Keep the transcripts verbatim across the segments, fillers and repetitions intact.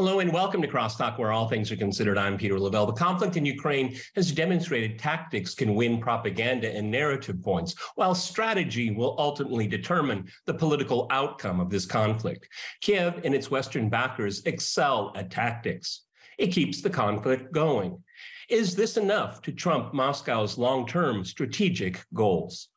Hello and welcome to Crosstalk, where all things are considered. I'm Peter Lavelle. The conflict in Ukraine has demonstrated tactics can win propaganda and narrative points, while strategy will ultimately determine the political outcome of this conflict. Kiev and its Western backers excel at tactics. It keeps the conflict going. Is this enough to trump Moscow's long-term strategic goals?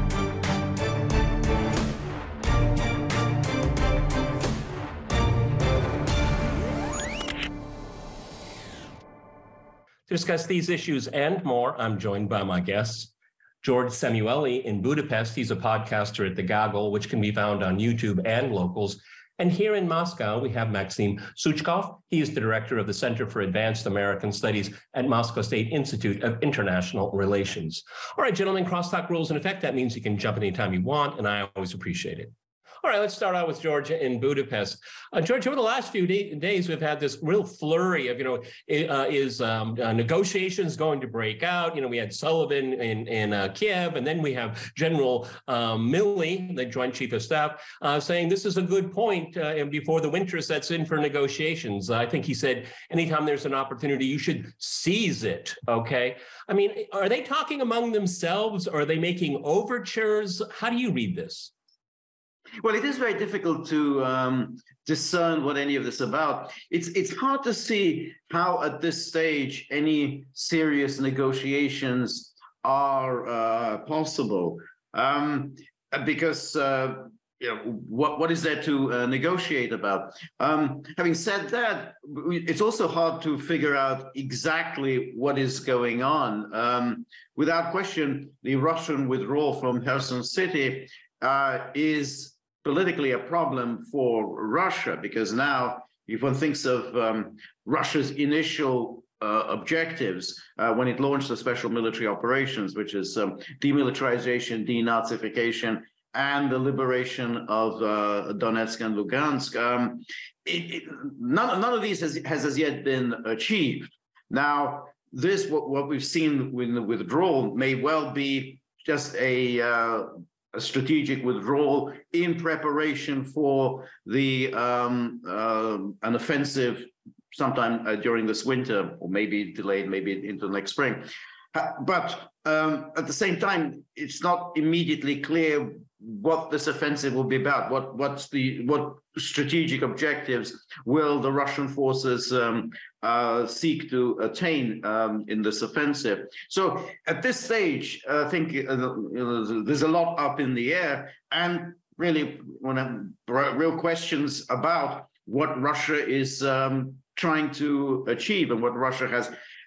To discuss these issues and more, I'm joined by my guests, George Samueli in Budapest. He's a podcaster at The Gaggle, which can be found on YouTube and Locals. And here in Moscow, we have Maxim Suchkov. He is the director of the Center for Advanced American Studies at Moscow State Institute of International Relations. All right, gentlemen, crosstalk rules in effect. That means you can jump anytime you want, and I always appreciate it. All right, let's start out with George in Budapest. Uh, George, over the last few day, days, we've had this real flurry of, you know, uh, is um, uh, negotiations going to break out? You know, we had Sullivan in, in uh, Kiev, and then we have General um, Milley, the Joint Chief of Staff, uh, saying this is a good point uh, before the winter sets in for negotiations. I think he said anytime there's an opportunity, you should seize it, okay? I mean, are they talking among themselves? Or are they making overtures? How do you read this? Well, it is very difficult to um, discern what any of this is about. It's it's hard to see how at this stage any serious negotiations are uh, possible, um, because uh, you know, what what is there to uh, negotiate about? Um, having said that, it's also hard to figure out exactly what is going on. Um, without question, the Russian withdrawal from Kherson City uh, is politically a problem for Russia, because now if one thinks of um, Russia's initial uh, objectives uh, when it launched the special military operations, which is um, demilitarization, denazification, and the liberation of uh, Donetsk and Lugansk, um, it, it, none, none of these has, has as yet been achieved. Now, this, what, what we've seen with the withdrawal may well be just a uh, a strategic withdrawal in preparation for the um, uh, an offensive sometime uh, during this winter, or maybe delayed, maybe into next spring. Uh, but um, at the same time, it's not immediately clear what this offensive will be about. What what's the what strategic objectives will the Russian forces um, uh, seek to attain um, in this offensive? So at this stage, uh, I think uh, you know, there's a lot up in the air, and really, when I'm, real questions about what Russia is um, trying to achieve and what Russia has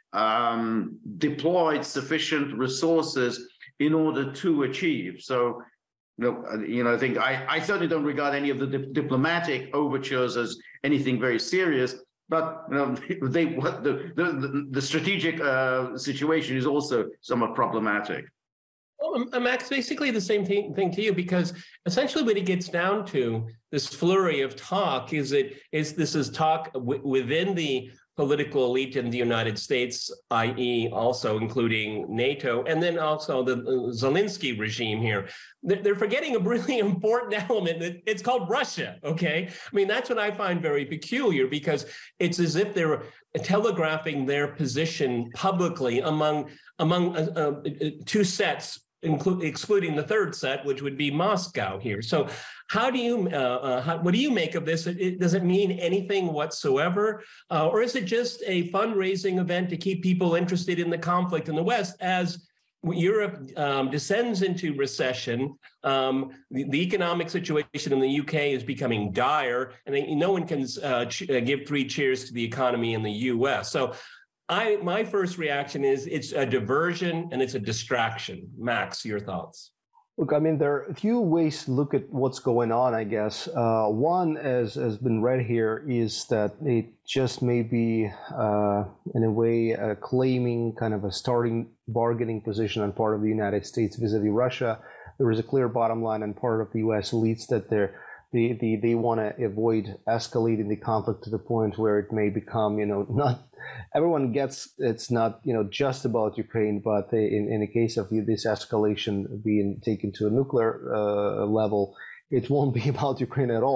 um, deployed sufficient resources in order to achieve. So. No, you know, I think I, I certainly don't regard any of the di- diplomatic overtures as anything very serious. But you know, they what the the, the strategic uh, situation is also somewhat problematic. Well, Max, basically the same thing, thing to you, because essentially what it gets down to, this flurry of talk, is it is this is talk w- within the political elite in the United States, that is also including NATO, and then also the Zelensky regime here. They're forgetting a really important element. It's called Russia, okay? I mean, that's what I find very peculiar, because it's as if they're telegraphing their position publicly among, among uh, uh, two sets, include, excluding the third set, which would be Moscow here. So how do you, uh, uh, how, what do you make of this? It, it, does it mean anything whatsoever? Uh, or is it just a fundraising event to keep people interested in the conflict in the West as Europe um, descends into recession? Um, the, the economic situation in the U K is becoming dire, and no one can uh, ch- uh, give three cheers to the economy in the U S. So I, my first reaction is it's a diversion and it's a distraction. Max, your thoughts? Look, I mean, there are a few ways to look at what's going on, I guess. Uh, one, as has been read here, is that it just may be, uh, in a way, uh, claiming kind of a starting bargaining position on part of the United States vis-a-vis Russia. There is a clear bottom line on part of the U S elites that they're They, they, they want to avoid escalating the conflict to the point where it may become, you know, not everyone gets it's not, you know, just about Ukraine, but they, in, in the case of this escalation being taken to a nuclear uh, level, it won't be about Ukraine at all.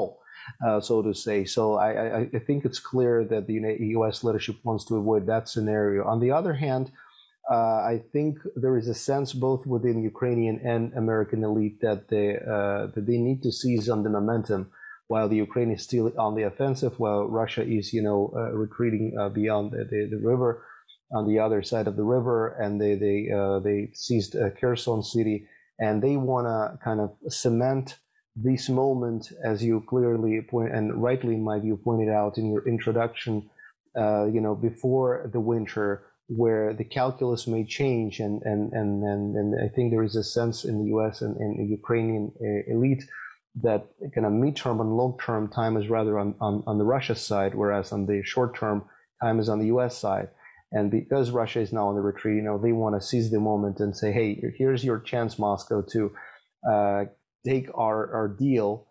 uh, so to say. So I, I, I think it's clear that the U S leadership wants to avoid that scenario. On the other hand, uh, I think there is a sense both within Ukrainian and American elite that they uh, that they need to seize on the momentum while the Ukraine is still on the offensive, while Russia is, you know, uh, retreating uh, beyond the, the, the river, on the other side of the river, and they they uh, they seized uh, Kherson city, and they want to kind of cement this moment, as you clearly point and rightly, in my view, pointed out in your introduction, uh, you know, before the winter, where the calculus may change, and and and and, and I think there is a sense in the U S and, and the Ukrainian uh, elite that kind of midterm and long-term time is rather on, on, on the Russia side, whereas on the short-term time is on the U S side. And because Russia is now on the retreat, you know, they want to seize the moment and say, hey, here's your chance, Moscow, to uh, take our, our deal.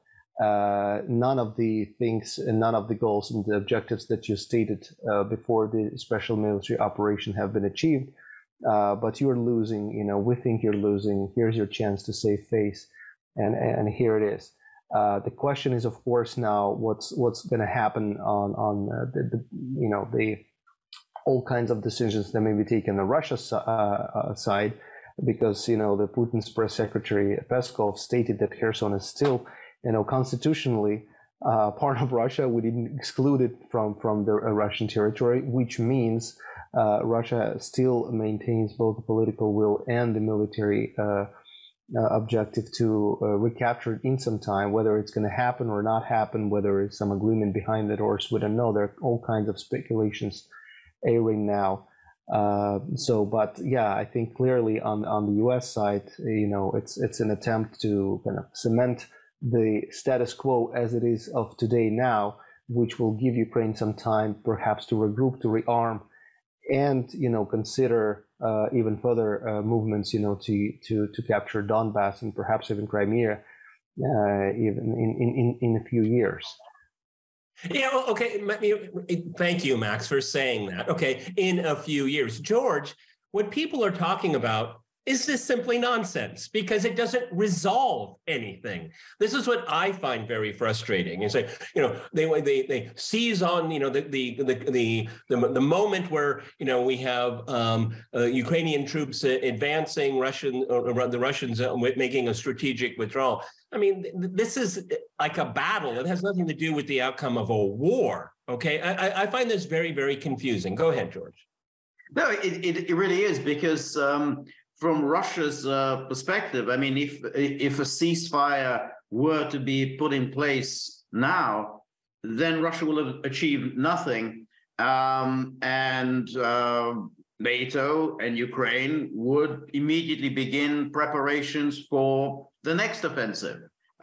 Uh, none of the things and none of the goals and the objectives that you stated uh, before the special military operation have been achieved. Uh, but you're losing, you know, we think you're losing. Here's your chance to save face. And, and here it is. Uh, the question is, of course, now what's what's going to happen on on uh, the, the you know the all kinds of decisions that may be taken on the Russia uh, side, because you know the Putin's press secretary Peskov stated that Kherson is still you know constitutionally uh, part of Russia. We didn't exclude it from from the uh, Russian territory, which means uh, Russia still maintains both the political will and the military Uh, Uh, objective to uh, recapture it in some time. Whether it's going to happen or not happen, whether it's some agreement behind the doors, we don't know. There are all kinds of speculations airing now. Uh, so, but yeah, I think clearly on on the U S side, you know, it's it's an attempt to kind of cement the status quo as it is of today now, which will give Ukraine some time, perhaps, to regroup, to rearm, and you know consider uh, even further uh, movements, you know, to to to capture Donbass and perhaps even Crimea, uh, even in, in in a few years. Yeah. Well, okay. Thank you, Max, for saying that. Okay, in a few years, George, what people are talking about is this simply nonsense, because it doesn't resolve anything. This is what I find very frustrating. Is like, you know, they they they seize on, you know, the the the the the, the moment where, you know, we have um, uh, Ukrainian troops uh, advancing, Russian uh, the Russians uh, making a strategic withdrawal. I mean, th- this is like a battle. It has nothing to do with the outcome of a war. Okay, I, I find this very, very confusing. Go ahead, George. No, it it, it really is, because Um, from Russia's uh, perspective, I mean, if if a ceasefire were to be put in place now, then Russia will have achieved nothing, um, and uh, NATO and Ukraine would immediately begin preparations for the next offensive.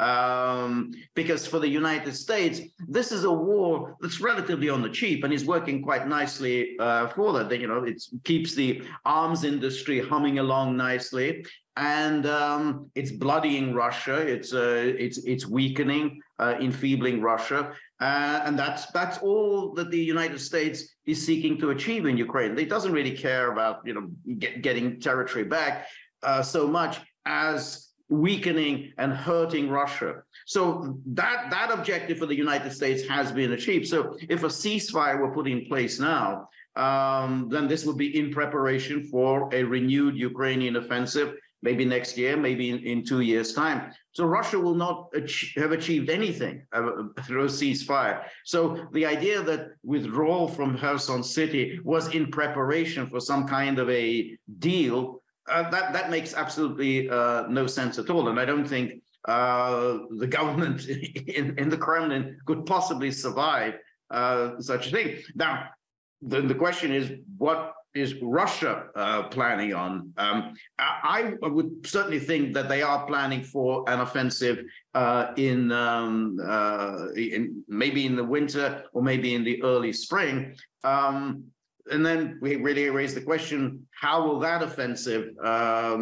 Um, because for the United States, this is a war that's relatively on the cheap and is working quite nicely uh, for that. You know, it keeps the arms industry humming along nicely, and um, it's bloodying Russia. It's uh, it's it's weakening, uh, enfeebling Russia, uh, and that's that's all that the United States is seeking to achieve in Ukraine. It doesn't really care about you know get, getting territory back uh, so much as weakening and hurting Russia. So that that objective for the United States has been achieved. So if a ceasefire were put in place now, um, then this would be in preparation for a renewed Ukrainian offensive, maybe next year, maybe in, in two years' time. So Russia will not ach- have achieved anything uh, through a ceasefire. So the idea that withdrawal from Kherson City was in preparation for some kind of a deal, Uh, that that makes absolutely uh, no sense at all, and I don't think uh, the government in, in the Kremlin could possibly survive uh, such a thing. Now, the, the question is, what is Russia uh, planning on? Um, I, I would certainly think that they are planning for an offensive uh, in, um, uh, in maybe in the winter or maybe in the early spring. Um, And then we really raise the question, how will that offensive um,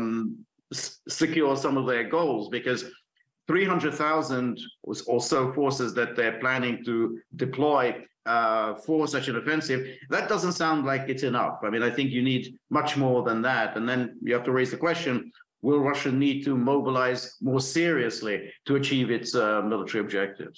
s- secure some of their goals? Because three hundred thousand or so forces that they're planning to deploy uh, for such an offensive, that doesn't sound like it's enough. I mean, I think you need much more than that. And then you have to raise the question, will Russia need to mobilize more seriously to achieve its uh, military objectives?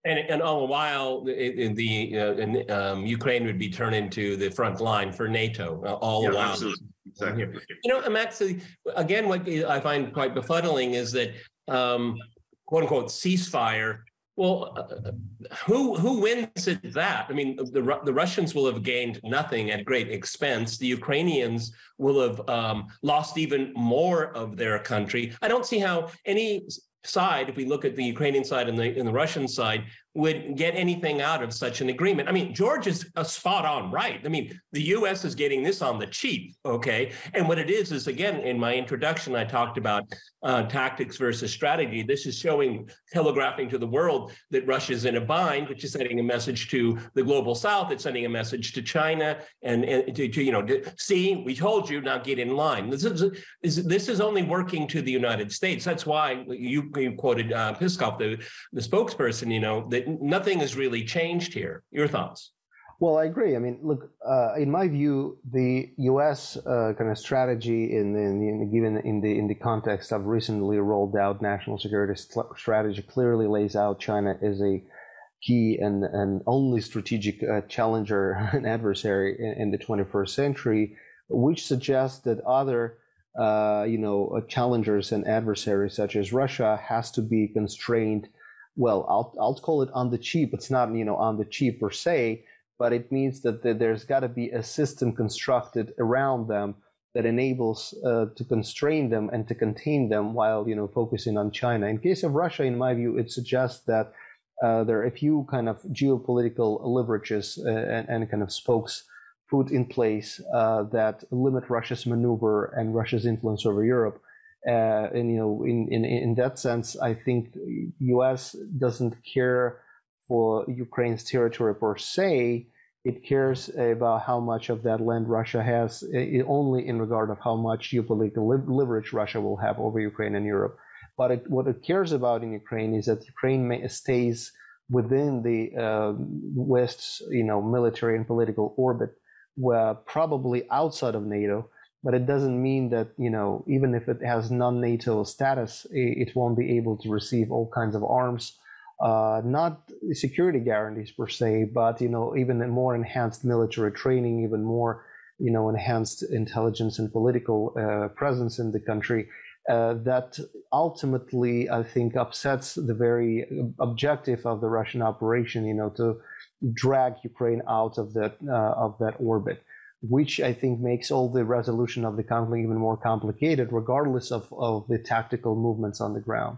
And, and all the while, in the uh, in, um, Ukraine would be turned into the front line for NATO. Uh, all yeah, the while, absolutely. Exactly. You know, I'm actually again, what I find quite befuddling is that um, "quote unquote" ceasefire. Well, uh, who who wins at that? I mean, the the Russians will have gained nothing at great expense. The Ukrainians will have um, lost even more of their country. I don't see how any side, if we look at the Ukrainian side and the, and the Russian side, would get anything out of such an agreement. I mean, George is a spot on right. I mean, the U S is getting this on the cheap, okay? And what it is, is again, in my introduction, I talked about uh, tactics versus strategy. This is showing, telegraphing to the world that Russia's in a bind, which is sending a message to the global South. It's sending a message to China and, and to, to, you know, to, see, we told you, now get in line. This is, is, this is only working to the United States. That's why you, you quoted uh, Peskov, the, the spokesperson, you know, that nothing has really changed here. Your thoughts? Well, I agree. I mean, look, uh, in my view, the U S uh, kind of strategy in, in, in given in the in the context of recently rolled out national security st- strategy clearly lays out China as a key and, and only strategic uh, challenger and adversary in, in the twenty-first century, which suggests that other uh, you know challengers and adversaries such as Russia has to be constrained. Well, I'll I'll call it on the cheap. It's not, you know, on the cheap per se, but it means that there's got to be a system constructed around them that enables uh, to constrain them and to contain them while, you know, focusing on China. In case of Russia, in my view, it suggests that uh, there are a few kind of geopolitical leverages uh, and, and kind of spokes put in place uh, that limit Russia's maneuver and Russia's influence over Europe. Uh, and, you know, in, in, in that sense, I think U S doesn't care for Ukraine's territory per se. It cares about how much of that land Russia has, it, only in regard of how much geopolitical leverage Russia will have over Ukraine and Europe. But it, what it cares about in Ukraine is that Ukraine may, stays within the uh, West's, you know, military and political orbit, where probably outside of NATO. But it doesn't mean that, you know, even if it has non-NATO status, it won't be able to receive all kinds of arms, uh, not security guarantees per se, but, you know, even more enhanced military training, even more, you know, enhanced intelligence and political uh, presence in the country. Uh, that ultimately, I think, upsets the very objective of the Russian operation, you know, to drag Ukraine out of that uh, of that orbit, which I think makes all the resolution of the conflict even more complicated, regardless of, of the tactical movements on the ground.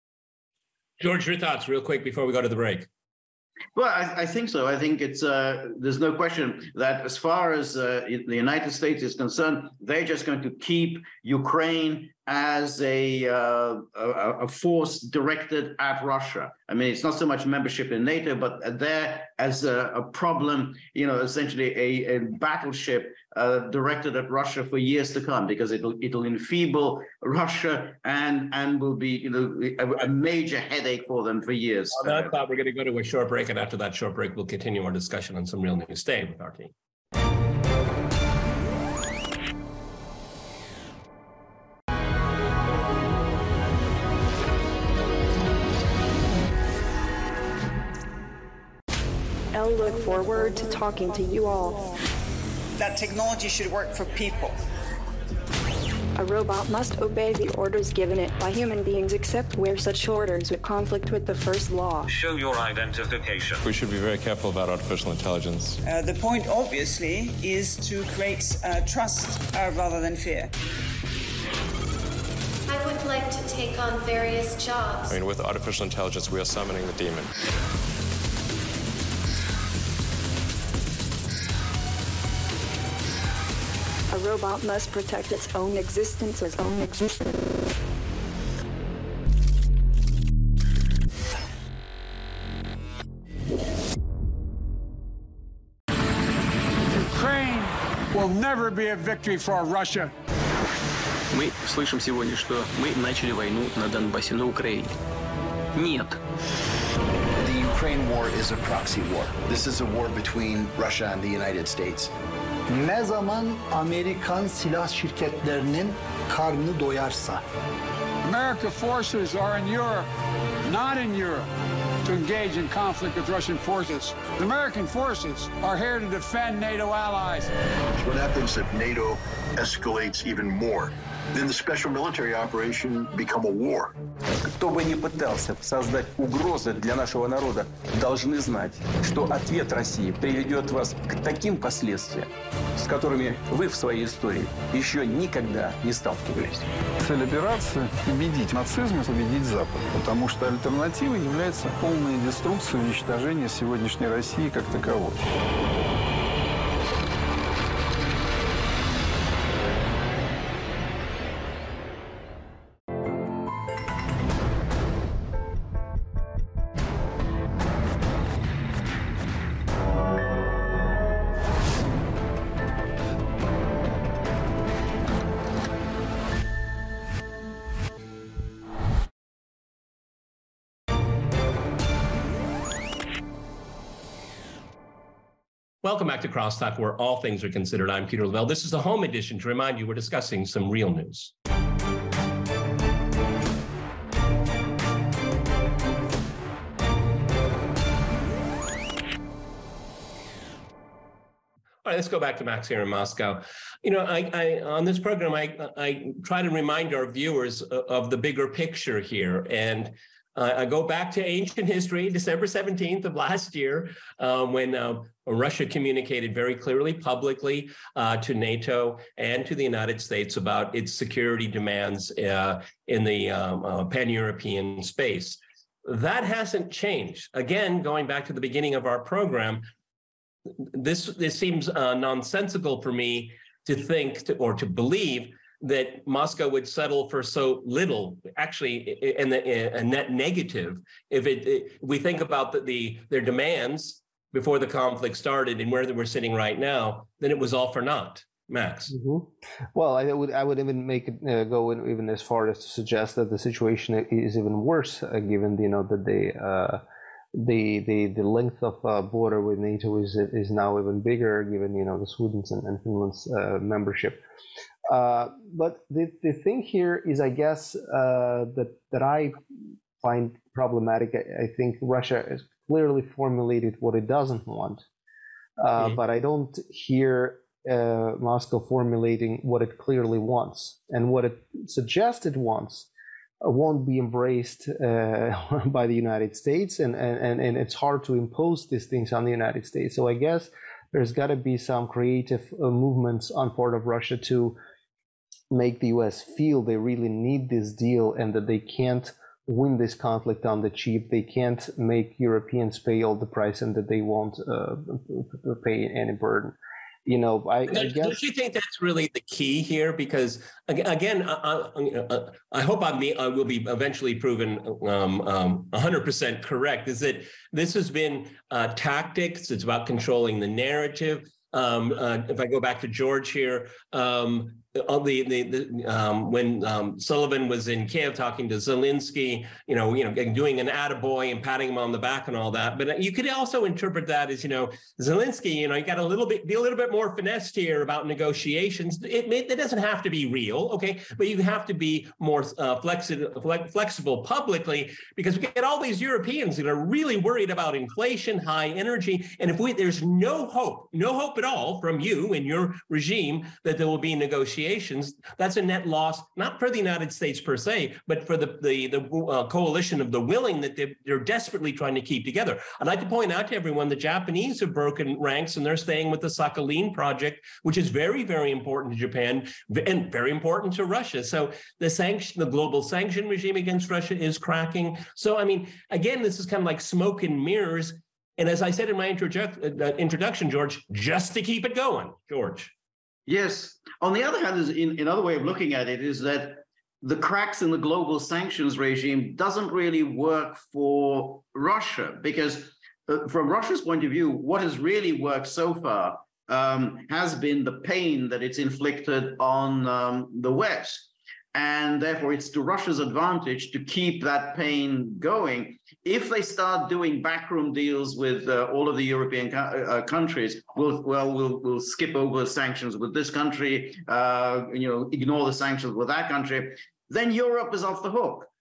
George, your thoughts real quick before we go to the break. Well, I, I think so. I think it's uh, there's no question that as far as uh, the United States is concerned, they're just going to keep Ukraine as a, uh, a, a force directed at Russia. I mean, it's not so much membership in NATO, but there as a, a problem, you know, essentially a, a battleship uh, directed at Russia for years to come, because it'll it'll enfeeble Russia and and will be, you know, a, a major headache for them for years. On that thought, we're going to go to a short break, and after that short break, we'll continue our discussion on some real news. Stay with our team. I look forward to talking to you all. That technology should work for people. A robot must obey the orders given it by human beings, except where such orders would conflict with the first law. Show your identification. We should be very careful about artificial intelligence. Uh, the point, obviously, is to create uh, trust uh, rather than fear. I would like to take on various jobs. I mean, with artificial intelligence, we are summoning the demon. A robot must protect its own existence, its own existence. Ukraine will never be a victory for Russia. Мы слышим сегодня, что мы начали войну на Донбассе, на Украине. Нет. The Ukraine war is a proxy war. This is a war between Russia and the United States. Ne zaman Amerikan silah şirketlerinin karnı doyarsa. American forces are in Europe, not in Europe. to engage in conflict with Russian forces. The American forces are here to defend NATO allies. What happens if NATO escalates even more? Then the special military operation become a war. Кто бы ни пытался создать угрозы для нашего народа, должны знать, что ответ России приведет вас к таким последствиям, с которыми вы в своей истории еще никогда не сталкивались. Цель операции – убедить нацизм, убедить Запад, потому что альтернативой является полная деструкция и уничтожение сегодняшней России как таковой. Welcome back to Crosstalk, where all things are considered. I'm Peter Lavelle. This is the home edition. To remind you, we're discussing some real news. All right, let's go back to Max here in Moscow. You know, I, I on this program, I, I try to remind our viewers of the bigger picture here. And Uh, I go back to ancient history, December seventeenth of last year, uh, when uh, Russia communicated very clearly publicly uh, to NATO and to the United States about its security demands uh, in the um, uh, pan-European space. That hasn't changed. Again, going back to the beginning of our program, this, this seems uh, nonsensical for me to think to, or to believe that Moscow would settle for so little, actually, in the, a net negative. If it, it we think about the, the their demands before the conflict started and where they were sitting right now, then it was all for naught. Max. Mm-hmm. Well, I would I would even make it uh, go in, even as far as to suggest that the situation is even worse, uh, given you know that the uh, the the the length of uh, border with NATO is is now even bigger, given you know the Sweden's and, and Finland's uh, membership. Uh, but the, the thing here is, I guess, uh, that that I find problematic. I, I think Russia has clearly formulated what it doesn't want, uh, mm-hmm. but I don't hear uh, Moscow formulating what it clearly wants, and what it suggests it wants uh, won't be embraced uh, by the United States, and, and and it's hard to impose these things on the United States. So I guess there's got to be some creative uh, movements on part of Russia to make the U S feel they really need this deal and that they can't win this conflict on the cheap. They can't make Europeans pay all the price and that they won't uh, pay any burden. You know, I, I guess. Don't you think that's really the key here? Because again, I, I, I hope I'm, I will be eventually proven um, um, one hundred percent correct. Is that this has been uh, tactics? It's about controlling the narrative. Um, uh, if I go back to George here, um, all the, the, the um, when um, Sullivan was in Kiev talking to Zelensky, you know, you know, doing an attaboy and patting him on the back and all that. But you could also interpret that as, you know, Zelensky, you know, you got a little bit, be a little bit more finessed here about negotiations. It, it doesn't have to be real, okay, but you have to be more uh, flexi- flexible publicly, because we get all these Europeans that are really worried about inflation, high energy, and if we, there's no hope, no hope at all from you and your regime that there will be negotiations, that's a net loss, not for the United States per se, but for the the, the uh, coalition of the willing that they're, they're desperately trying to keep together. I'd like to point out to everyone, the Japanese have broken ranks and they're staying with the Sakhalin project, which is very, very important to Japan and very important to Russia. So the sanction, the global sanction regime against Russia is cracking. So, I mean, again, this is kind of like smoke and mirrors. And as I said in my introdu- uh, introduction, George, just to keep it going, George. Yes. On the other hand, is in another way of looking at it is that the cracks in the global sanctions regime doesn't really work for Russia, because uh, from Russia's point of view, what has really worked so far um, has been the pain that it's inflicted on um, the West. And therefore, it's to Russia's advantage to keep that pain going. If they start doing backroom deals with uh, all of the European co- uh, countries, we'll, well, we'll we'll skip over sanctions with this country, uh, you know, ignore the sanctions with that country, then Europe is off the hook.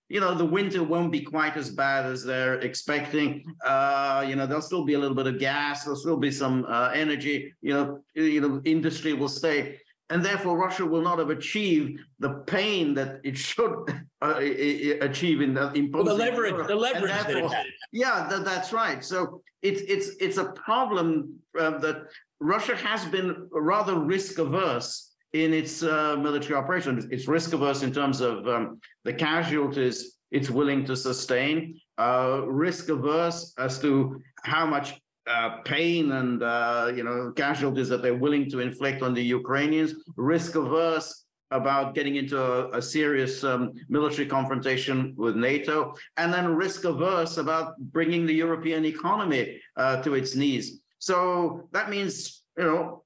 you know, the winter won't be quite as bad as they're expecting. Uh, you know, there'll still be a little bit of gas. There'll still be some uh, energy. You know, you know, industry will stay. And therefore, Russia will not have achieved the pain that it should uh, achieve in the imposing. Well, the leverage, the leverage that it had. Yeah, that, that's right. So it's it's it's a problem uh, that Russia has been rather risk averse in its uh, military operations. It's risk averse in terms of um, the casualties it's willing to sustain. Uh, risk averse as to how much Uh, pain and uh, you know casualties that they're willing to inflict on the Ukrainians, risk averse about getting into a, a serious um, military confrontation with NATO, and then risk averse about bringing the European economy uh, to its knees. So that means you know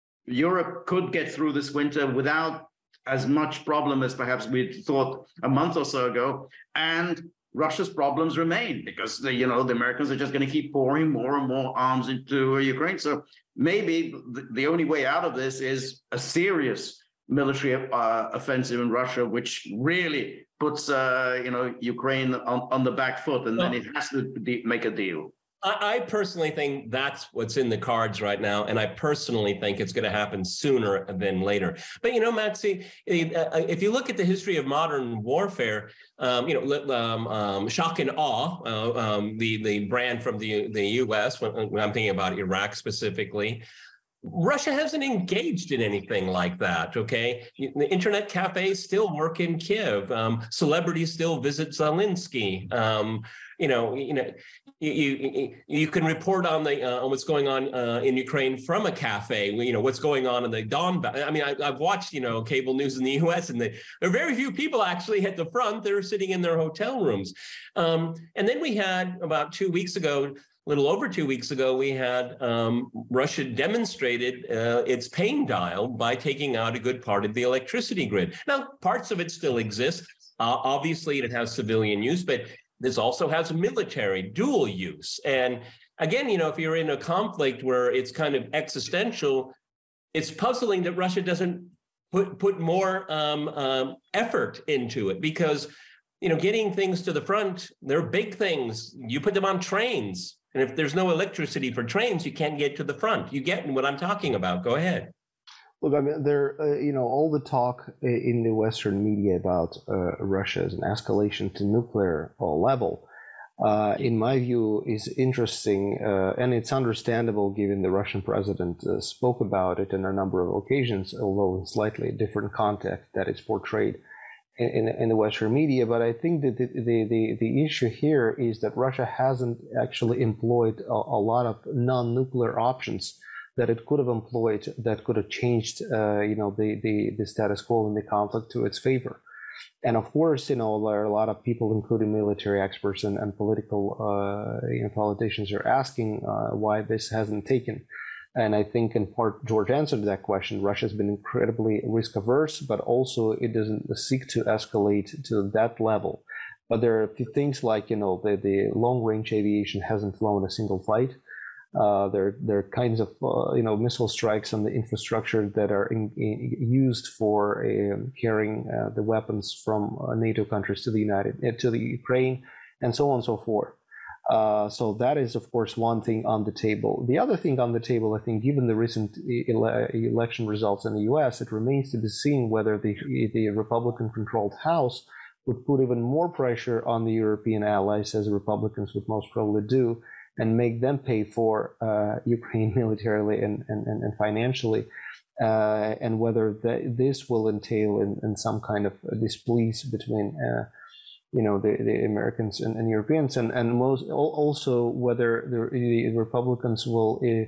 Europe could get through this winter without as much problem as perhaps we'd thought a month or so ago, and Russia's problems remain because the, you know the Americans are just going to keep pouring more and more arms into Ukraine. So maybe the, the only way out of this is a serious military uh, offensive in Russia, which really puts uh, you know Ukraine on, on the back foot, and then it has to de- make a deal. I personally think that's what's in the cards right now, and I personally think it's going to happen sooner than later. But you know, Maxi, if you look at the history of modern warfare, um, you know, um, um, shock and awe, uh, um, the the brand from the the U S when, when I'm thinking about Iraq specifically. Russia hasn't engaged in anything like that, okay? The internet cafes still work in Kiev. Um, celebrities still visit Zelensky. Um, you know, you know, you, you, you can report on the uh, on what's going on uh, in Ukraine from a cafe. You know, what's going on in the Donbass. I mean, I, I've watched, you know, cable news in the U S, and the, there are very few people actually at the front. They're sitting in their hotel rooms. Um, and then we had, about two weeks ago, a little over two weeks ago, we had um, Russia demonstrated uh, its pain dial by taking out a good part of the electricity grid. Now, parts of it still exist. Uh, obviously, it has civilian use, but this also has military dual use. And again, you know, if you're in a conflict where it's kind of existential, it's puzzling that Russia doesn't put put more um, um, effort into it because, you know, getting things to the front, they're big things. You put them on trains. And if there's no electricity for trains, you can't get to the front. You get what I'm talking about. Go ahead. Look, I mean, there, uh, you know, all the talk in the Western media about uh, Russia as an escalation to nuclear level, uh, in my view, is interesting, uh, and it's understandable given the Russian president uh, spoke about it on a number of occasions, although in slightly different context that it's portrayed in, in the Western media. But I think that the, the, the, the issue here is that Russia hasn't actually employed a, a lot of non-nuclear options that it could have employed that could have changed, uh, you know, the, the, the status quo in the conflict to its favor. And of course, you know, there are a lot of people, including military experts and, and political, uh, you know, politicians are asking uh, why this hasn't taken. And I think in part, George answered that question. Russia's been incredibly risk averse, but also it doesn't seek to escalate to that level. But there are a few things like, you know, the, the long range aviation hasn't flown a single flight. Uh, there, there are kinds of, uh, you know, missile strikes on the infrastructure that are in, in, used for uh, carrying uh, the weapons from uh, NATO countries to the United, uh, to the Ukraine, and so on and so forth. Uh, so that is, of course, one thing on the table. The other thing on the table, I think, given the recent ele- election results in the U S, it remains to be seen whether the, the Republican-controlled House would put even more pressure on the European allies, as Republicans would most probably do, and make them pay for uh, Ukraine militarily and, and, and financially, uh, and whether th- this will entail in, in some kind of displease between, uh, you know, the, the Americans and, and Europeans, and, and most, also whether the, the Republicans will uh,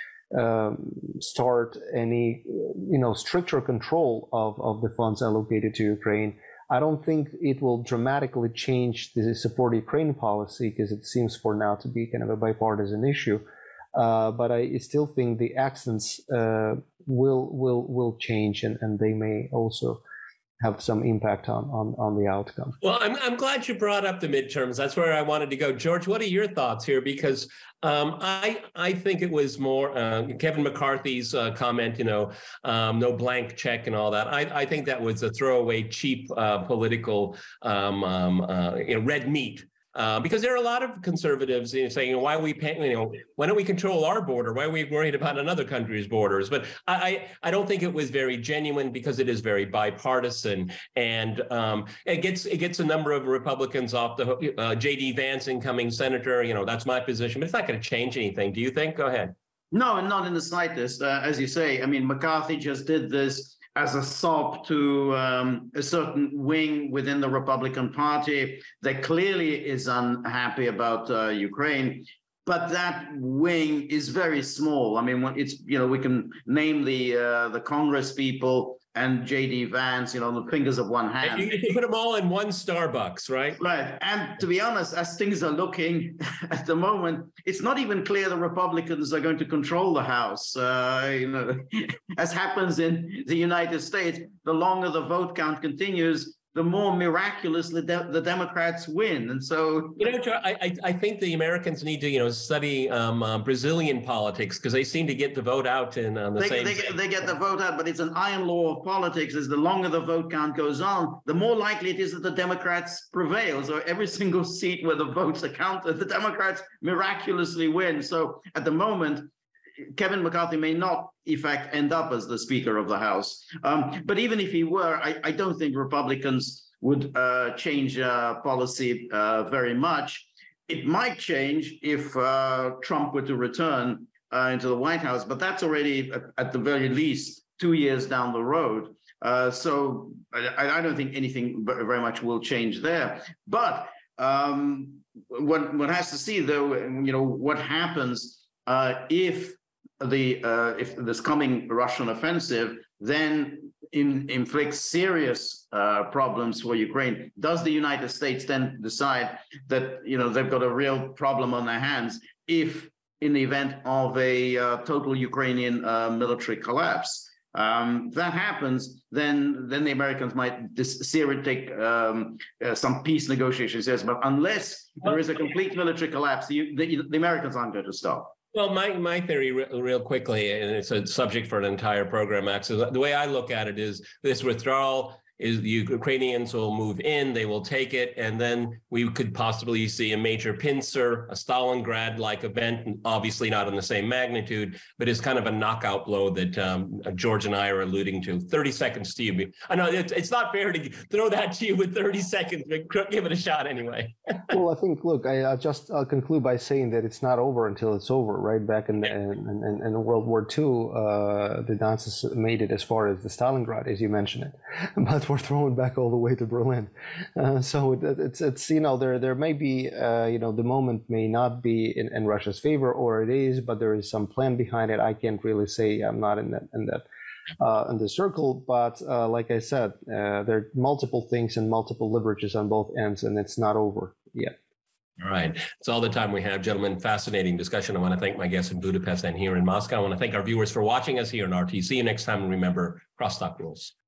um, start any, you know, stricter control of, of the funds allocated to Ukraine. I don't think it will dramatically change the support Ukraine policy, because it seems for now to be kind of a bipartisan issue. Uh, but I still think the accents uh, will will will change, and, and they may also have some impact on, on, on the outcome. Well, I'm, I'm glad you brought up the midterms. That's where I wanted to go. George, what are your thoughts here? Because um, I I think it was more uh, Kevin McCarthy's uh, comment, you know, um, no blank check and all that. I, I think that was a throwaway, cheap uh, political um, um, uh, you know, red meat. Uh, because there are a lot of conservatives you know, saying, why are we paying, you know, why don't we control our border? Why are we worried about another country's borders? But I, I don't think it was very genuine because it is very bipartisan, and um, it gets it gets a number of Republicans off the hook. Uh, J D Vance, incoming senator, you know, that's my position, but it's not going to change anything. Do you think? Go ahead. No, not in the slightest. Uh, as you say, I mean, McCarthy just did this as a sop to um, a certain wing within the Republican Party that clearly is unhappy about uh, Ukraine. But that wing is very small. I mean, when it's, you know, we can name the uh, the Congress people and J D Vance, you know, the fingers of one hand. You can put them all in one Starbucks, right? Right. And to be honest, as things are looking at the moment, it's not even clear the Republicans are going to control the House. Uh, you know, as happens in the United States, the longer the vote count continues, the more miraculously de- the Democrats win. And so, you know, I, I think the Americans need to, you know, study um, uh, Brazilian politics because they seem to get the vote out in on the they, same. They get, they get the vote out, but it's an iron law of politics. Is the longer the vote count goes on, the more likely it is that the Democrats prevail. So every single seat where the votes are counted, the Democrats miraculously win. So at the moment, Kevin McCarthy may not, in fact, end up as the Speaker of the House. Um, but even if he were, I, I don't think Republicans would uh, change uh, policy uh, very much. It might change if uh, Trump were to return uh, into the White House, but that's already, at, at the very least, two years down the road. Uh, so I, I don't think anything very much will change there. But um, one, one has to see, though, you know, what happens uh, if the uh, if this coming Russian offensive then in, inflicts serious uh, problems for Ukraine. Does the United States then decide that, you know, they've got a real problem on their hands if, in the event of a uh, total Ukrainian uh, military collapse? Um, if that happens, then then the Americans might dis- seriously take um, uh, some peace negotiations. Yes, but unless there is a complete military collapse, the, the, the Americans aren't going to stop. Well, my, my theory, re- real quickly, and it's a subject for an entire program, Max, is the way I look at it is this withdrawal is the Ukrainians will move in, they will take it, and then we could possibly see a major pincer, a Stalingrad-like event, obviously not in the same magnitude, but it's kind of a knockout blow that um, George and I are alluding to. thirty seconds to you. I know it's, it's not fair to throw that to you with thirty seconds, but give it a shot anyway. Well, I think, look, I, I'll just I'll conclude by saying that it's not over until it's over, right? Back in, in, in, in World War Two, uh, the Nazis made it as far as the Stalingrad, as you mentioned it. But we're throwing back all the way to Berlin. Uh, so it, it's, it's, you know, there there may be, uh, you know, the moment may not be in, in Russia's favor, or it is, but there is some plan behind it. I can't really say. I'm not in that, in that, uh, in the circle, but uh, like I said, uh, there are multiple things and multiple leverages on both ends, and it's not over yet. All right. It's all the time we have, gentlemen. Fascinating discussion. I want to thank my guests in Budapest and here in Moscow. I want to thank our viewers for watching us here in R T. See you next time. And remember, crosstalk rules.